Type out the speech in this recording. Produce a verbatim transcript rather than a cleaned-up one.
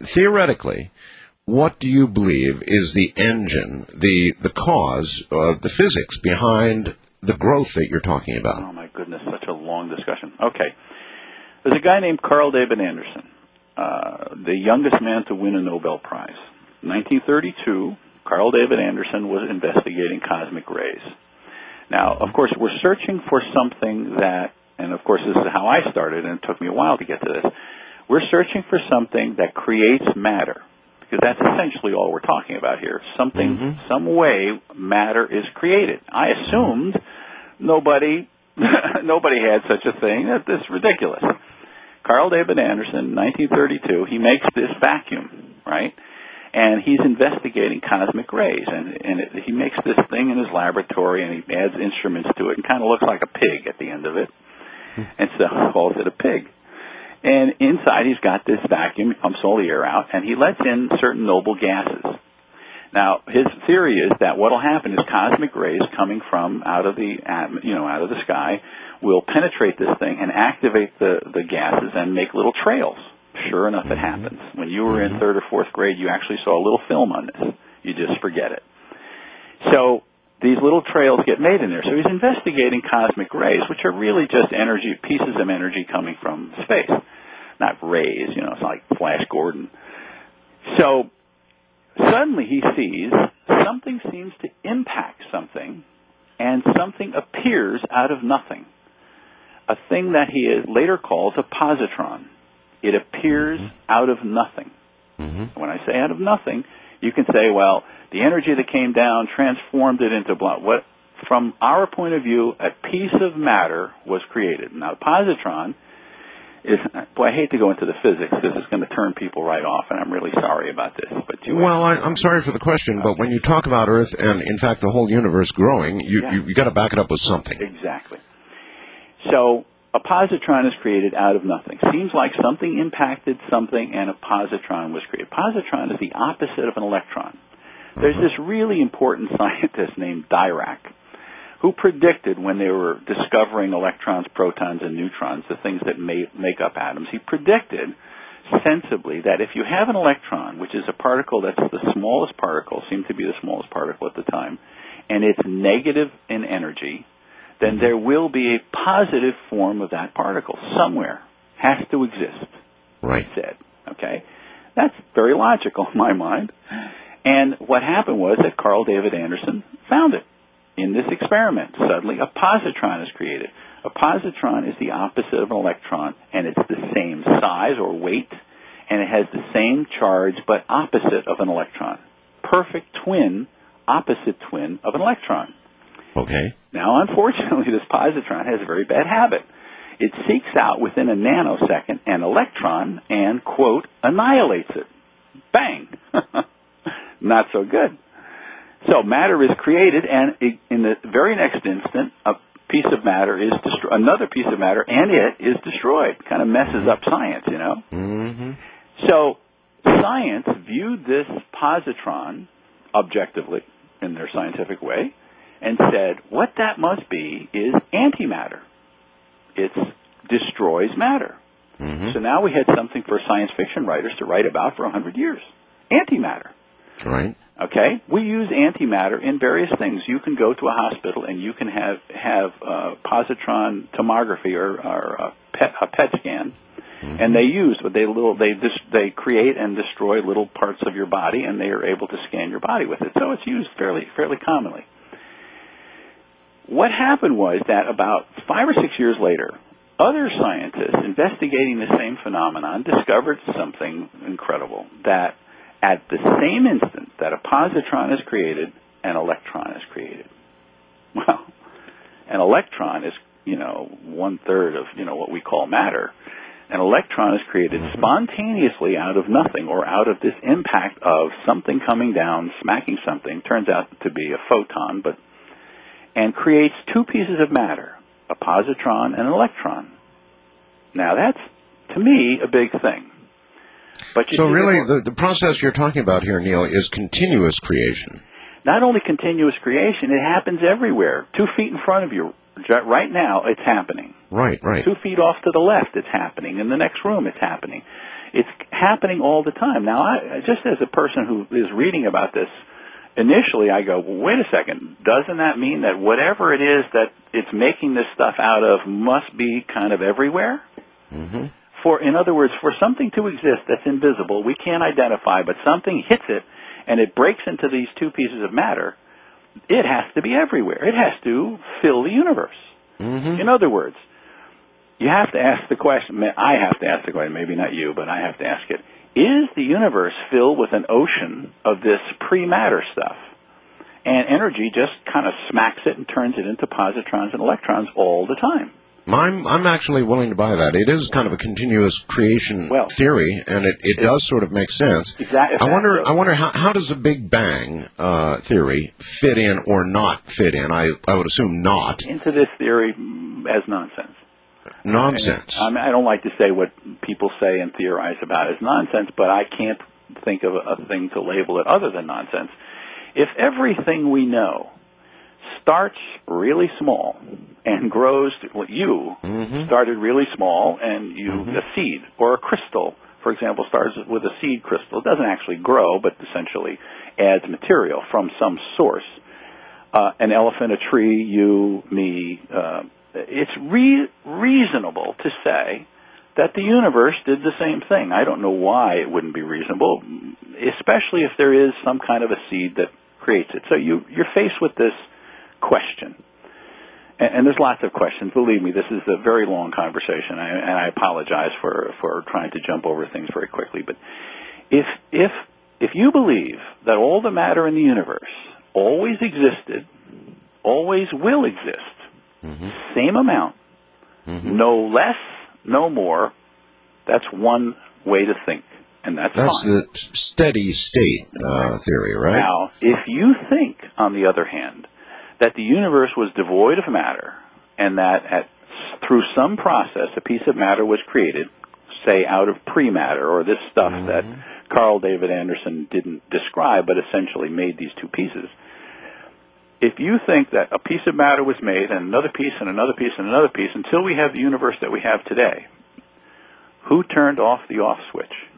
theoretically, what do you believe is the engine, the the cause, uh, the physics behind the growth that you're talking about? Oh, my goodness, such a long discussion. Okay. There's a guy named Carl David Anderson, uh, the youngest man to win a Nobel Prize. nineteen thirty-two, Carl David Anderson was investigating cosmic rays. Now, of course, we're searching for something that, and of course this is how I started, and it took me a while to get to this, we're searching for something that creates matter, because that's essentially all we're talking about here. Something, mm-hmm. some way matter is created. I assumed nobody, nobody had such a thing. That's ridiculous. Carl David Anderson, nineteen thirty-two, he makes this vacuum, right? And he's investigating cosmic rays, and, and it, he makes this thing in his laboratory, and he adds instruments to it, and kind of looks like a pig at the end of it, and so he calls it a pig. And inside he's got this vacuum, he pumps all the air out, and he lets in certain noble gases. Now, his theory is that what will happen is cosmic rays coming from out of the, you know, out of the sky will penetrate this thing and activate the, the gases and make little trails. Sure enough, it happens. When you were in third or fourth grade, you actually saw a little film on this. You just forget it. So these little trails get made in there. So he's investigating cosmic rays, which are really just energy, pieces of energy coming from space. Not rays, you know, it's like Flash Gordon. So suddenly he sees something seems to impact something, and something appears out of nothing. A thing that he later calls a positron. It appears mm-hmm. out of nothing. Mm-hmm. When I say out of nothing, you can say, well, the energy that came down transformed it into blah. What, from our point of view, a piece of matter was created. Now, the positron is, boy, I hate to go into the physics. This is going to turn people right off, and I'm really sorry about this. But you well, I, I'm sorry for the question, okay. But when you talk about Earth and, in fact, the whole universe growing, you yeah. you, you got to back it up with something. Exactly. So a positron is created out of nothing. Seems like something impacted something and a positron was created. Positron is the opposite of an electron. There's this really important scientist named Dirac who predicted when they were discovering electrons, protons, and neutrons, the things that make, make up atoms, he predicted sensibly that if you have an electron, which is a particle that's the smallest particle, seemed to be the smallest particle at the time, and it's negative in energy, then there will be a positive form of that particle somewhere. Has to exist. Right. He said. Okay? That's very logical in my mind. And what happened was that Carl David Anderson found it in this experiment. Suddenly a positron is created. A positron is the opposite of an electron, and it's the same size or weight, and it has the same charge but opposite of an electron. Perfect twin, opposite twin of an electron. Okay. Now, unfortunately, this positron has a very bad habit. It seeks out within a nanosecond an electron and, quote, annihilates it. Bang. Not so good. So matter is created, and it, in the very next instant, a piece of matter is destroyed, another piece of matter, and it is destroyed. Kind of messes up science, you know? Mm-hmm. So science viewed this positron objectively in their scientific way, and said, what that must be is antimatter. It destroys matter. Mm-hmm. So now we had something for science fiction writers to write about for a hundred years. Antimatter. Right. Okay? We use antimatter in various things. You can go to a hospital and you can have, have uh, positron tomography or, or a, PET, a PET scan. Mm-hmm. And they use, they little, they dis, they create and destroy little parts of your body, and they are able to scan your body with it. So it's used fairly, fairly commonly. What happened was that about five or six years later, other scientists investigating the same phenomenon discovered something incredible, that at the same instant that a positron is created, an electron is created. Well, an electron is, you know, one-third of, you know, what we call matter. An electron is created spontaneously out of nothing, or out of this impact of something coming down, smacking something, turns out to be a photon, but and creates two pieces of matter, a positron and an electron. Now, that's, to me, a big thing. But you so really, the, the, the process you're talking about here, Neil, is continuous creation. Not only continuous creation, it happens everywhere. Two feet in front of you, right now, it's happening. Right, right. Two feet off to the left, it's happening. In the next room, it's happening. It's happening all the time. Now, I, just as a person who is reading about this, initially I go, well, wait a second, doesn't that mean that whatever it is that it's making this stuff out of must be kind of everywhere? Mm-hmm. For, in other words, for something to exist that's invisible, we can't identify, but something hits it and it breaks into these two pieces of matter, it has to be everywhere. It has to fill the universe. Mm-hmm. In other words, you have to ask the question, I have to ask the question, maybe not you, but I have to ask it, is the universe filled with an ocean of this pre-matter stuff? And energy just kind of smacks it and turns it into positrons and electrons all the time. I'm, I'm actually willing to buy that. It is kind of a continuous creation well, theory, and it, it does sort of make sense. Exactly. I wonder, I wonder how, how does the Big Bang uh, theory fit in or not fit in? I, I would assume not. Into this theory as nonsense. Nonsense. I, mean, I don't like to say what people say and theorize about as nonsense, but I can't think of a, a thing to label it other than nonsense. If everything we know starts really small and grows to what you mm-hmm. started really small and you mm-hmm. a seed or a crystal, for example, starts with a seed crystal. It doesn't actually grow, but essentially adds material from some source. Uh, an elephant, a tree, you, me. Uh, it's re- reasonable to say that the universe did the same thing. I don't know why it wouldn't be reasonable, especially if there is some kind of a seed that creates it. So you, you're faced with this question. And, and there's lots of questions. Believe me, this is a very long conversation, I, and I apologize for, for trying to jump over things very quickly. But if, if, if you believe that all the matter in the universe always existed, always will exist, mm-hmm. same amount, mm-hmm. no less, no more, that's one way to think, and that's That's fine. the steady state uh, theory, right? Now, if you think, on the other hand, that the universe was devoid of matter, and that at, through some process a piece of matter was created, say out of pre-matter, or this stuff mm-hmm. that Carl David Anderson didn't describe, but essentially made these two pieces, if you think that a piece of matter was made, and another piece, and another piece, and another piece, until we have the universe that we have today, who turned off the off switch?